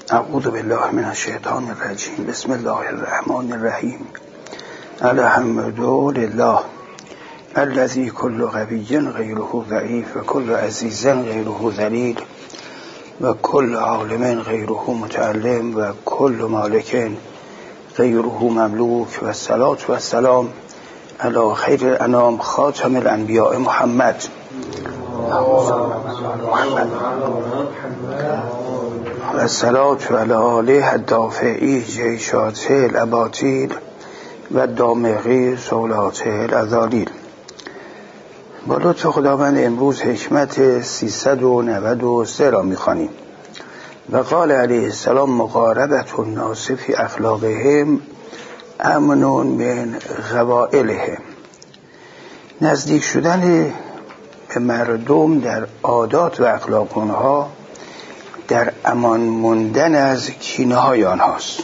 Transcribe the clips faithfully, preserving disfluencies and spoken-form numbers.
اعوذ بالله من الشیطان الرجیم. بسم الله الرحمن الرحیم. الحمد لله الذي كل قوي غيره ضعيف وكل عزيز غيره ذليل وكل عالم غيره متعلم وكل مالك غيره مملوك والصلاة والسلام على خير الأنام خاتم الأنبياء محمد والصلاة على آله الدافعی جیشات الاباطیل و دامغی سولات الازالیل. با لطف خداوند امروز حکمت سیصد و نود و سه را می‌خوانیم. و قال علیه السلام مقاربت الناس فی اخلاقهم امن من غوائلهم. نزدیک شدن به مردم در عادات و اخلاق آنها در امان موندن از کینه های آنهاست.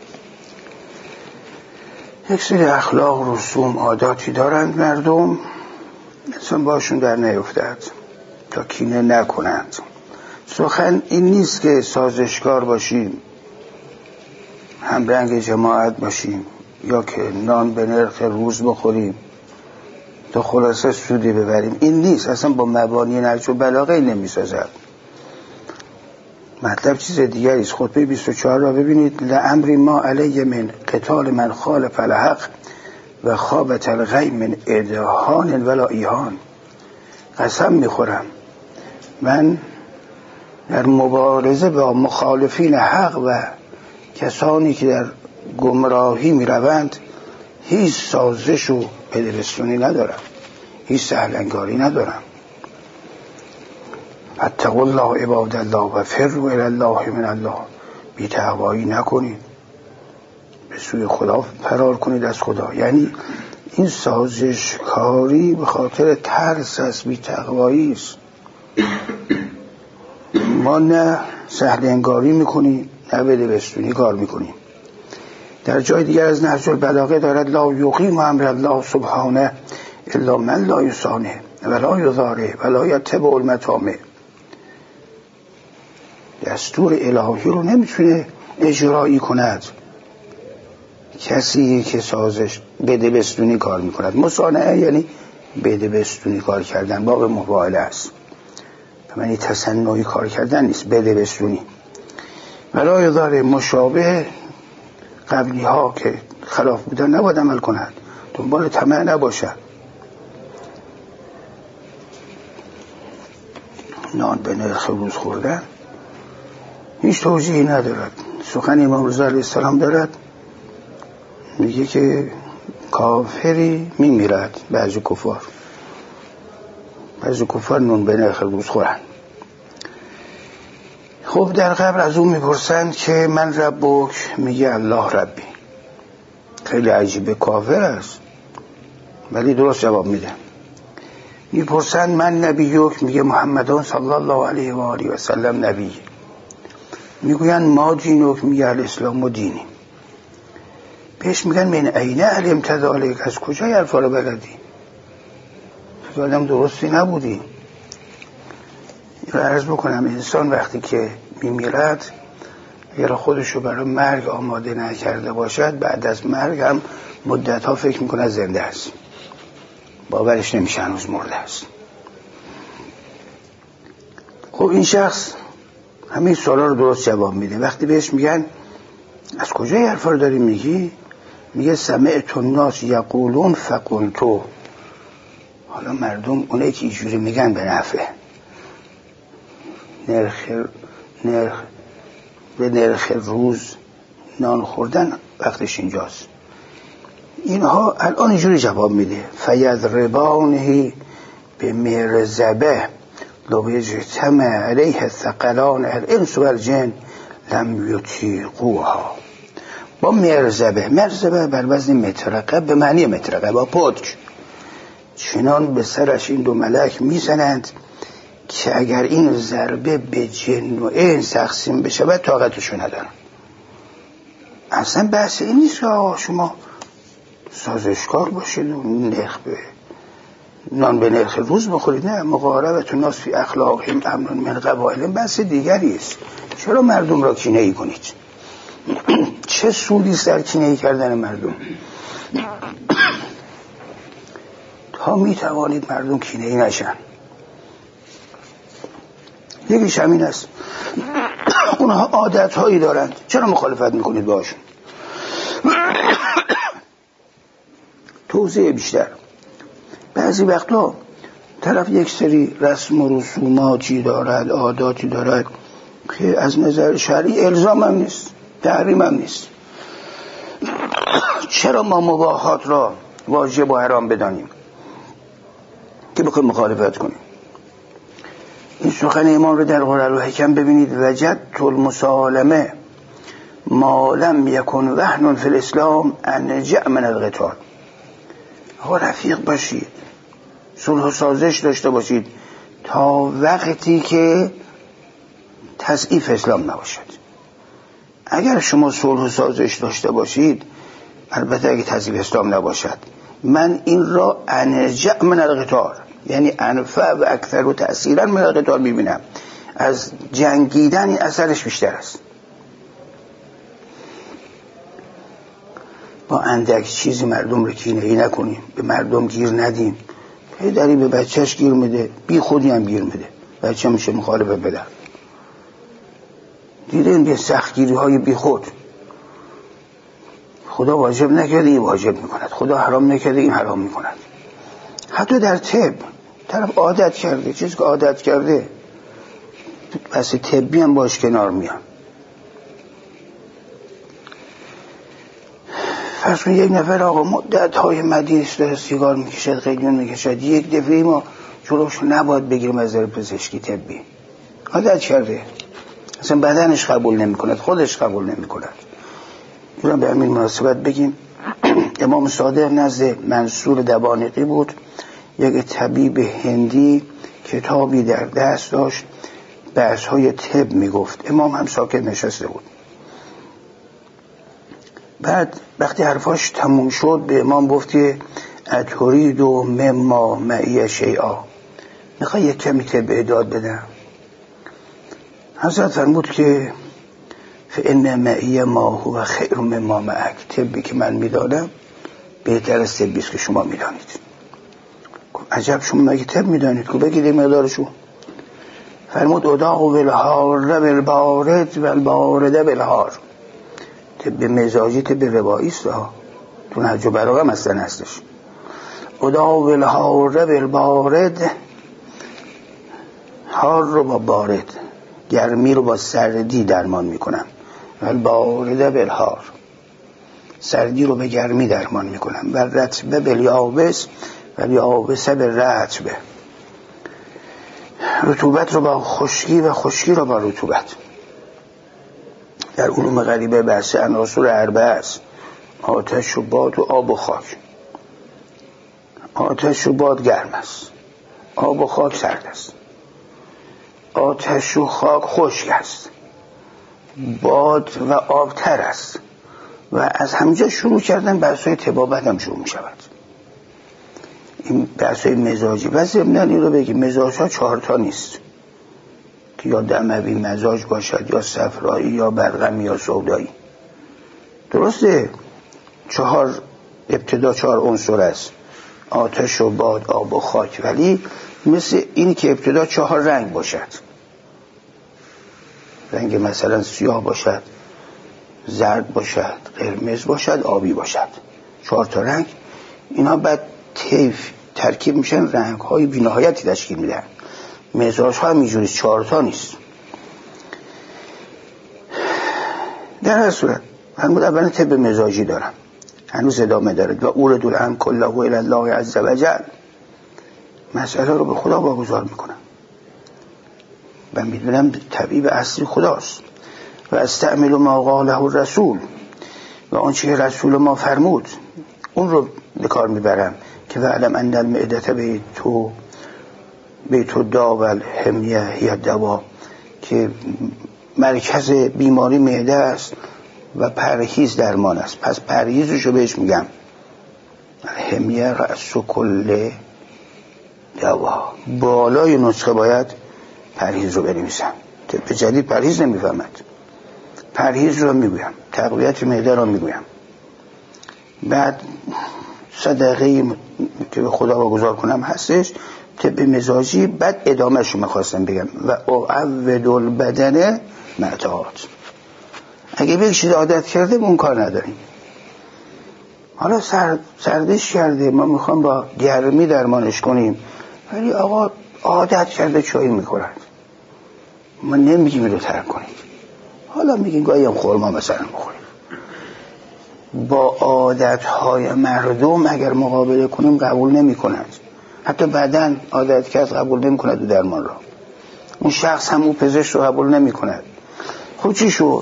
یک سری اخلاق، رسوم، عاداتی دارند مردم، انسان باشون در نیفتد تا کینه نکنند. سخن این نیست که سازشکار باشیم، همرنگ جماعت باشیم، یا که نان به نرخ روز بخوریم تا خلاصه سودی ببریم. این نیست، اصلا با مبانی نهج البلاغه نمی سازد. مطلب چیز دیگری است. خطبه بیست و چهار را ببینید. لعمری ما علی من قتال من خالف الحق و خابت الغی من ادهان ولا ایهان. قسم میخورم من در مبارزه با مخالفین حق و کسانی که در گمراهی میروند هیچ سازش و بدبستونی ندارم، هیچ سهلنگاری ندارم. اتقوا الله عباد الله و فروا الی الله من الله. بی تقوایی نکنید، به سوی خدا فرار کنید از خدا. یعنی این سازشکاری به خاطر ترس است، بی تقوایی است. ما نه سهلنگاری میکنیم نه بدبستونی کار میکنیم. در جای دیگر از نهج البلاغه دارد لا یقیم امر الله سبحانه الا من لا یصانه ولا یضاره ولا یتبع المطامع. دستور الهی رو نمیتونه اجرایی کند کسی که سازش بدبستونی کار میکند. مصانعه یعنی بدبستونی کار کردن، باب مفاعله است. یعنی تصنعی کار کردن نیست، بدبستونی. ولا یضاره مشابه قبلی ها که خلاف بودن نباید عمل کند، دنبال طمع نباشد. نان به نرخ روز خوردن هیچ توجیهی ندارد. سخن امام رضا علیه السلام دارد، میگه که کافری میمیرد، بعضی کفار بعضی کفار نون به نرخ روز خورن. خب در قبر از اون میپرسند که من ربک، میگه الله ربی. خیلی عجیبه، کافر است ولی درست جواب میده. میپرسند من نبیک، میگه محمدان صلی الله علیه و آله و سلم نبی. میگوین ما دینک، میگه الاسلام و دینی. بهش میگن من عینه علم تذالک، از کجا حرفا رو بلدی؟ تو آدم درستی نبودی. رو عرض بکنم انسان وقتی که میمیرد اگر خودشو برای مرگ آماده نکرده باشد، بعد از مرگ هم مدت ها فکر میکنه زنده است، باورش نمیشه هنوز مرده است. خب این شخص همین سوالا رو درست جواب میده. وقتی بهش میگن از کجا این حرفا رو داری میگی، میگه سمعت الناس یقولون فقلتو. حالا مردم اونایی که اینجوری میگن به نفع، نرخ نرخ به نرخ روز نان خوردن وقتش اینجاست. اینها الان اینجوری جواب میده فیضربانه به مرزبه لو اجتمع علیه الثقلان الانس والجن لم یطیقوها. با مرزبه، مرزبه بر وزن مطرقه، به معنی مطرقه، با پتک چنان به سرش این دو ملک میزنند که اگر این ضربه به جن و انس تقسیم بشه باید طاقتشو ندارن. اصلا بحث این نیست که آقا شما سازشکار باشید و نرخ به نان به نرخ روز بخورید. نه، مقاربت الناس فی اخلاقهم امن من قبائلهم بحث دیگری است. چرا مردم را کینه ای کنید؟ چه سودی است در کینه ای کردن مردم؟ تا می توانید مردم کینه ای نشن. یکیش همین است. اونها عادت هایی دارند، چرا مخالفت میکنید باشون؟ توضیح بیشتر. بعضی وقتا طرف یک سری رسم و رسوماتی دارد، عاداتی دارد که از نظر شرعی الزام هم نیست، تحریم هم نیست. چرا ما مباحات را واجب و حرام بدانیم که بخوایم مخالفت کنیم؟ این سخن امام رو در قرآن الحکم ببینید. وجدت المسالمه ما لم یکن وهن فی الاسلام انجع من القتال. آقا رفیق باشید، صلح و سازش داشته باشید تا وقتی که تضعیف اسلام نباشد. اگر شما صلح و سازش داشته باشید، البته اگه تضعیف اسلام نباشد، من این را انجع من القتال، یعنی انفع و اکثر و تأثیرا من القتال میبینم. از جنگیدن این اثرش بیشتر است. با اندک چیزی مردم رو کینه‌ای نکنیم، به مردم گیر ندیم. پدری به بچهش گیر میده، بی خودی هم گیر میده، بچه میشه مخالفه بدن. دیدین به سختگیری های بی خود. خدا واجب نکرده این واجب میکند، خدا حرام نکرده این حرام میکند. حتی در طب طرف عادت کرده، چیزی که عادت کرده بس طبی هم باش کنار میان. فرض کن یک نفر آقا مدت های مدید است داره سیگار میکشد، قلیون میکشد، یک دفعه ما جلوش نباید بگیریم از نظر پزشکی طبی. عادت کرده، اصلا بدنش قبول نمیکند، خودش قبول نمیکند. اینو به همین مناسبت بگیم امام صادق نزد منصور دبانقی بود، یک طبیب هندی کتابی در دست داشت، بحث های طب میگفت. امام هم ساکت نشسته بود. بعد وقتی حرفاش تموم شد به امام گفت که اترید و مما معی شیئا، میخوای یک کمی طب اعداد بدم؟ حضرت فرمود که فإن معی ما هو خیر مما معک، طبی که من میدادم بهتر از طبی است که شما میدانید. عجب، شما مگه طب میدانید؟ که بگید مقدارشو. فرمود اداغ بالحار بالبارد والبارد بالحار. طب مزاجی طب روایی است ها، تو نهج البلاغه مثلا هستش. اداغ بالحار بالبارد، حار رو با بارد، گرمی رو با سردی درمان میکنم. والبارد بالحار، سردی رو به گرمی درمان میکنم. و رطبه بالیابس و الیابس بالرطبه، رطوبت رو با خشکی و خشکی رو با رطوبت. در علوم غریبه بحث عناصر اربعه است: آتش و باد و آب و خاک. آتش و باد گرم است، آب و خاک سرد است. آتش و خاک خشک است، باد و آب تر است. و از همینجا شروع کردن بحث‌های طبابت هم شروع می شود. این بحث‌های مزاجی و ضمناً این رو بگیم مزاج‌ها چهارتا نیست که یا دموی مزاج باشد یا صفرایی یا برغمی یا سودایی. درسته چهار ابتدا چهار عنصر است: آتش و باد، آب و خاک. ولی مثل این که ابتدا چهار رنگ باشد، رنگ مثلا سیاه باشد، زرد باشد، قرمز باشد، آبی باشد، چهار تا رنگ. اینا بعد طیف ترکیب میشن، رنگ های بی‌نهایتی تشکیل میدن. مزاج ها هم اینجوری چهار تا نیست. در هر صورت فرمود اولا طب مزاجی دارم، هنوز ادامه دارد. و اورد الامر کله الی الله عز وجل، مسئله رو به خدا واگذار میکنم و میدونم طبیب اصلی خداست. و استعمل ما قاله الرسول، و آنچه که رسول ما فرمود اون رو به کار میبرم. که وعلم ان المعده بیتو بیتو دا و الحمیه هی دوا، که مرکز بیماری معده است و پرهیز درمان است. پس پرهیزشو بهش میگم. الحمیه رأس کل دوا بالای نسخه باید پرهیز رو بنویسم. طب جدید پرهیز نمیفهمد. پرهیز رو میگویم، تقویت معده رو میگویم، بعد صدقه که به خدا واگذار کنم هستش، طب مزاجی، بعد ادامهش رو میخواستم بگم و اعود البدن معتاد. اگه به چیز عادت کرده اون کار نداریم. حالا سرد، سردش کرده، ما میخوام با گرمی درمانش کنیم، ولی آقا عادت کرده چایی میخورد، ما نمیگیم رو ترک کنیم. حالا میگیم گاهی هم خورما مثلا بخوریم. با عادتهای مردم اگر مقابله کنیم قبول نمی کند. حتی بدن عادت کرد قبول نمی کند و درمان را. اون شخص هم اون پزشک رو قبول نمی کند. خب چی شد؟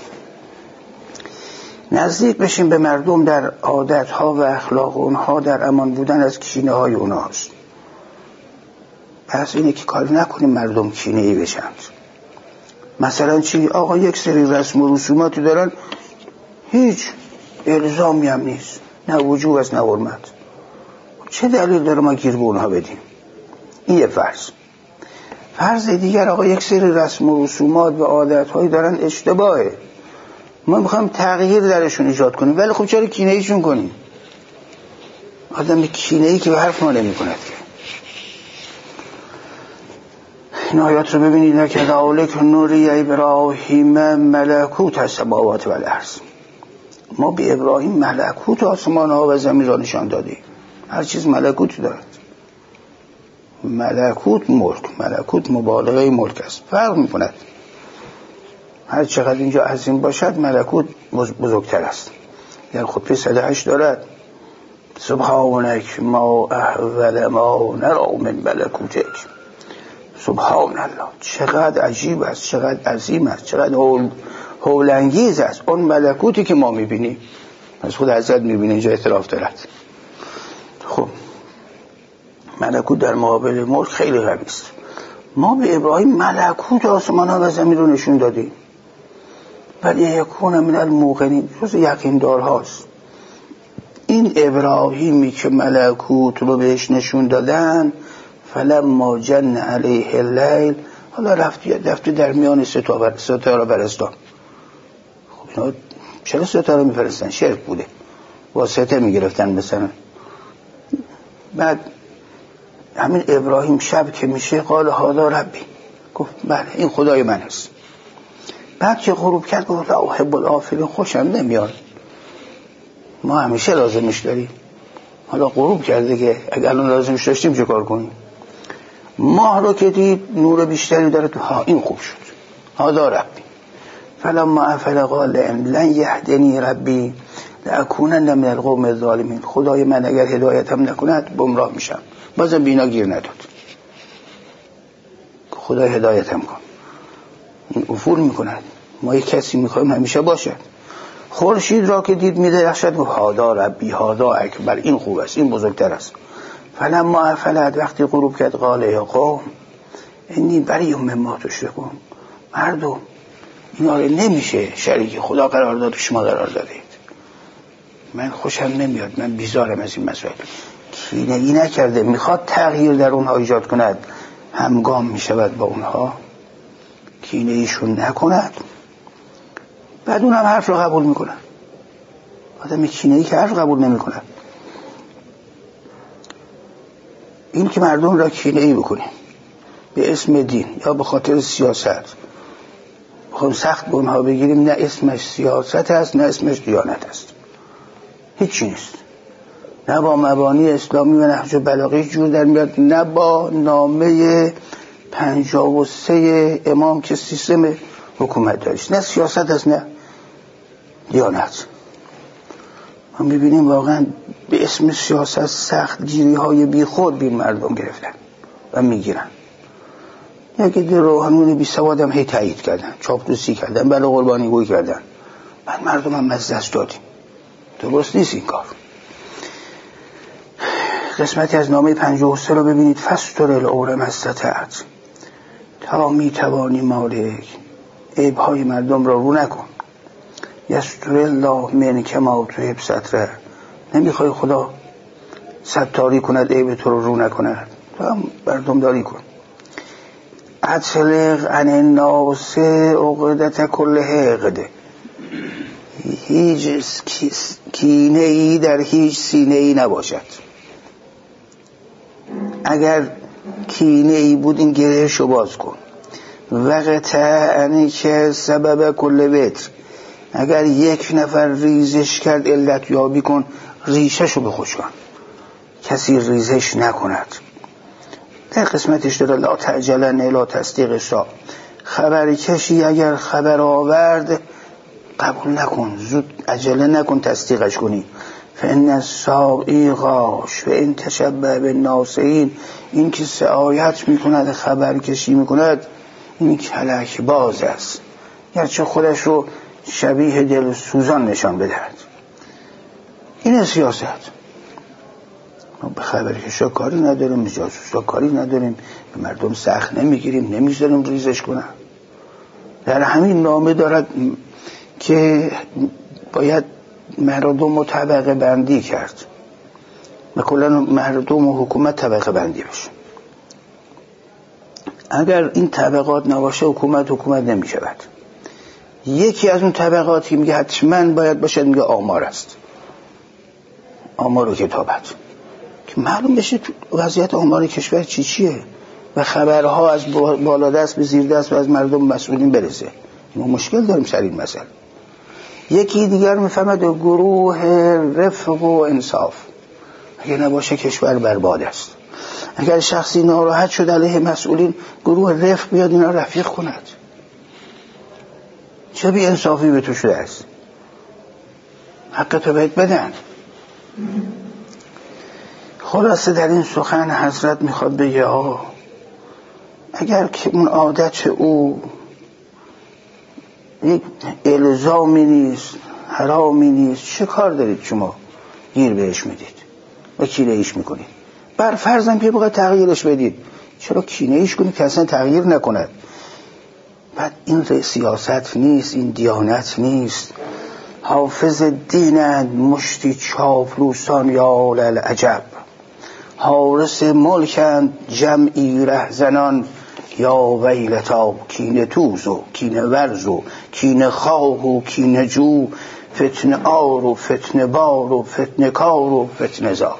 نزدیک بشیم به مردم در عادتها و اخلاق اونها، در امان بودن از کینه های اونهاست. پس اینه که کاری نکنیم مردم کینه ای بشند. مثلا چی؟ آقا یک سری رسم و رسوماتی دارن، هیچ الزامی هم نیست، نه وجوب است نه حرمت. چه دلیل داره ما گیر به اونها بدیم؟ این یه فرض. فرض دیگر، آقا یک سری رسم و رسومات و عادتهایی دارن اشتباهه، ما میخوایم تغییر درشون ایجاد کنیم، ولی خب چرا کینه ایشون کنیم؟ آدم کینه ای که به حرف ما نمی کند که. این آیات رو ببینید، لکذالک نوری ابراهیم ملکوت السماوات والارض. ما به ابراهیم ملکوت آسمان ها و زمین را نشان دادیم. هر چیز ملکوت دارد. ملکوت ملک، ملکوت مبالغه ملک است، فرق می کند. هر چقدر اینجا عظیم باشد ملکوت بزرگتر است. در خطبه صد و هشت دارد سبحانک ما احول ما نرا من ملکوتک. سبحان الله، چقدر عجیب است، چقدر عظیم است، چقدر هول هولانگیز است اون ملکوتی که ما میبینیم. از خود حضرت میبینه اینجا اعتراف دارد. خب ملکوت در مقابل ملک خیلی قوی است. ما به ابراهیم ملکوت آسمان ها و زمین رو نشون دادیم، ولی یکون من الموقنین، جز یقین دار هاست. این ابراهیمی که ملکوت رو بهش نشون دادن، فلما جن علیه اللیل، حالا رفتی رفتی در میان ستاره برستان. خب اینا چرا ستاره میفرستن؟ شرک بوده، واسطه میگرفتن مثلا. بعد همین ابراهیم شب که میشه قال هذا ربی، گفت بله این خدای من است. بعد که غروب کرد گفت لا احب الافلین، خوشم نمیاد، ما همیشه لازمش داریم. حالا غروب کرده که اگر الان لازمش داشتیم چه کار کنیم؟ ماه رو که دید نور بیشتری داره تو، ها این خوب شد، هذا ربی. فلما افل قال لن یهدنی ربی لاکونن من القوم الظالمین، خدای من اگر هدایتم نکند گمراه میشم. بازم بینا گیر نداد. خدای هدایتم کن. این افول میکند. ما یک کسی میخوایم همیشه باشد. خورشید را که دید میدرخشد گفت هذا ربی هذا اکبر، این خوب است، این بزرگتر است. فلما افلت، وقتی غروب کرد قال یا قوم انی بریء مما تشرکون، مردم اینا رو نمیشه شریک خدا قرار داد که شما قرار دادید. من خوشم نمیاد، من بیزارم از این مسائل. کینه ای نکرده، میخواد تغییر در اونها ایجاد کند، همگام میشود با اونها، کینه ایشون نکند. بعد اون هم حرف رو قبول میکنن. آدم کینه ای که حرف قبول نمیکنه. این که مردم را کینه ای بکنیم به اسم دین یا به خاطر سیاست، بخوام سخت به اونها بگیریم، نه اسمش سیاست است نه اسمش دیانت است، هیچی نیست. نه با مبانی اسلامی و نهج بلاغه جور در میاد، نه با نامه پنجاه و سه امام که سیستم حکومت داشت، نه سیاست است نه دیانت. ما میبینیم واقعا به اسم سیاست سخت گیری های بی خود بین مردم گرفتن و میگیرن. یکی در روحانیون بی سواد هم هی تایید کردن، چاپلوسی کردن، بله قربانی گوی کردن، بعد مردم هم از دست دادیم. درست نیست این کار. قسمتی از نامه پنجاه و سه رو ببینید. فستر العور مستطعت، تا میتوانی مالک عیب‌های مردم را رو نکن. یستر الله من کما تحب ستره، نمیخوای خدا ستاری کند عیب تو رو رو نکند. تو هم مردم داری کن. اطلق عن الناس عقدة کل حقد، هیچ کینه ای در هیچ سینه ای نباشد. اگر کینه ای بود این گرهشو باز کن. وقت که سبب کل بتر، اگر یک نفر ریزش کرد علت یابی کن، ریشهشو بخوش کن، کسی ریزش نکند. در قسمتش داره لا تعجلن لا تصدیق شا، خبر کشی اگر خبر آورد قبول نکن، زود عجله نکن تصدیقش کنی. فإن الساعی غاش و این تشبه بالناصحین، این که سعایت میکند خبر کشی میکند این کلک باز است، گرچه خودش رو شبیه دل سوزان نشان بدهد. این سیاست. ما به خبرکشا کاری نداریم، به جاسوسا کاری نداریم، به مردم سخت نمیگیریم، نمیذاریم ریزش کنن. در همین نامه دارد که باید مردم رو طبقه بندی کرد و کلا مردم و حکومت طبقه بندی بشه. اگر این طبقات نباشه حکومت حکومت نمی شود. یکی از اون طبقاتی میگه حتما باید باشه، میگه آمار است، آمار و کتابت، که معلوم بشه وضعیت آمار کشور چی چیه و خبرها از بالا دست به زیر دست و از مردم مسئولین برسه. ما مشکل داریم سر این مسئله. یکی دیگر میفهمد گروه رفق و انصاف، اگه نباشه کشور برباد است. اگر شخصی ناراحت شد علیه مسئولین، گروه رفق بیاد اینا رفیق کند. چه بی انصافی به تو شده است، حق تو بهت بدن. خلاصه در این سخن حضرت میخواد بگه آه اگر که اون عادت او یک الزامی نیست، حرامی نیست، چه کار دارید شما گیر بهش میدید و کینه ایش میکنید؟ بر فرضم که بقید تغییرش بدید، چرا کینه ایش کنید که اصلا تغییر نکند؟ بعد این سیاست نیست، این دیانت نیست. حافظ دینند مشتی چاپلوسان یا للعجب، حارس ملکند جمعی رهزنان یا ویلتا، کینه توز و کینه ورز و کینه خواه و کینه جو، فتنه آر و فتنه بار و فتنه کار و فتنه زار.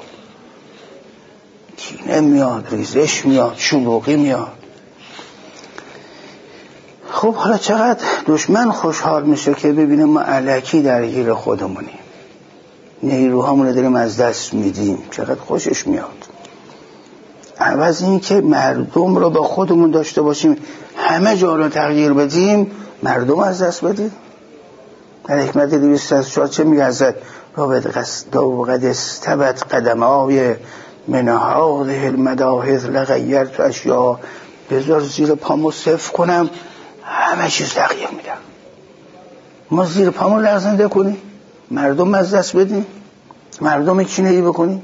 کینه میاد، ریزش میاد، شلوغی میاد. خب حالا چقدر دشمن خوشحال میشه که ببینه ما الکی درگیر خودمونیم، نیروهامونو داریم از دست میدیم، چقدر خوشش میاد. عوض این که مردم رو با خودمون داشته باشیم، همه جا رو تغییر بدیم، مردم از دست بدیم. در حکمت دویست و چهار چه میگه حضرت؟ وقد استبت قدمای من هذه المداحض لغیرت اشیاء، بذار زیر پامو صفر کنم همه چیز تغییر میدم. ما زیر پامو لغزنده کنیم، مردم از دست بدیم، مردم کینه ای بکنیم.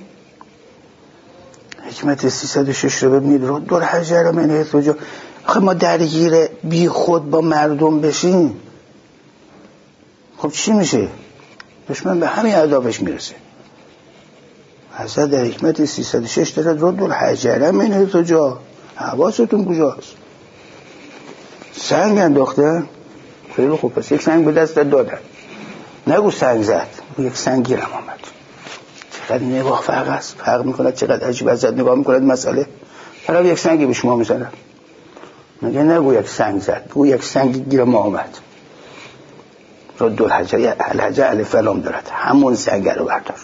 حکمت سیصد و شش رو ببینید، رو دور حجر من احتجا. آخه ما درگیر بی خود با مردم بشیم، خب چی میشه؟ دشمن به همین عذابش میرسه. حضرت در حکمت سیصد و شش داره رو دور حجر من احتجا، حواستون کجاست؟ سنگ انداختن؟ خیلی خوب، پس یک سنگ به دست دادن، نگو سنگ زد، یک سنگ گیرم آمد. چقدر نگاه فرق است، فرق میکند، چقدر عجیب ازت نگاه میکند مسئله. فرق یک سنگی به شما میزنن، مگه نگو یک سنگ زد، بگو یک سنگ گیرم آمد. رو دو الحجر، الحجر الف لام دارد، همون سنگ رو بردار.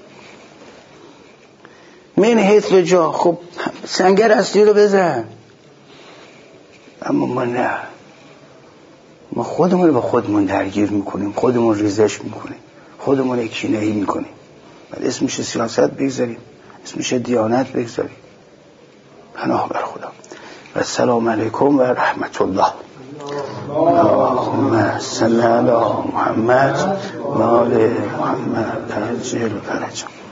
من حیث جا، خب سنگر اصلی رو بزن. اما ما نه، ما خودمون رو با خودمون درگیر میکنیم، خودمون ریزش میکنیم، خودمون کینه‌ای میکنیم. بعد اسمش سیاست بگذاریم، اسمش دیانت بگذاریم. پناه بر خدا. و السلام علیکم و رحمت الله. اللهم صل علی محمد و آل محمد عجل فرجهم.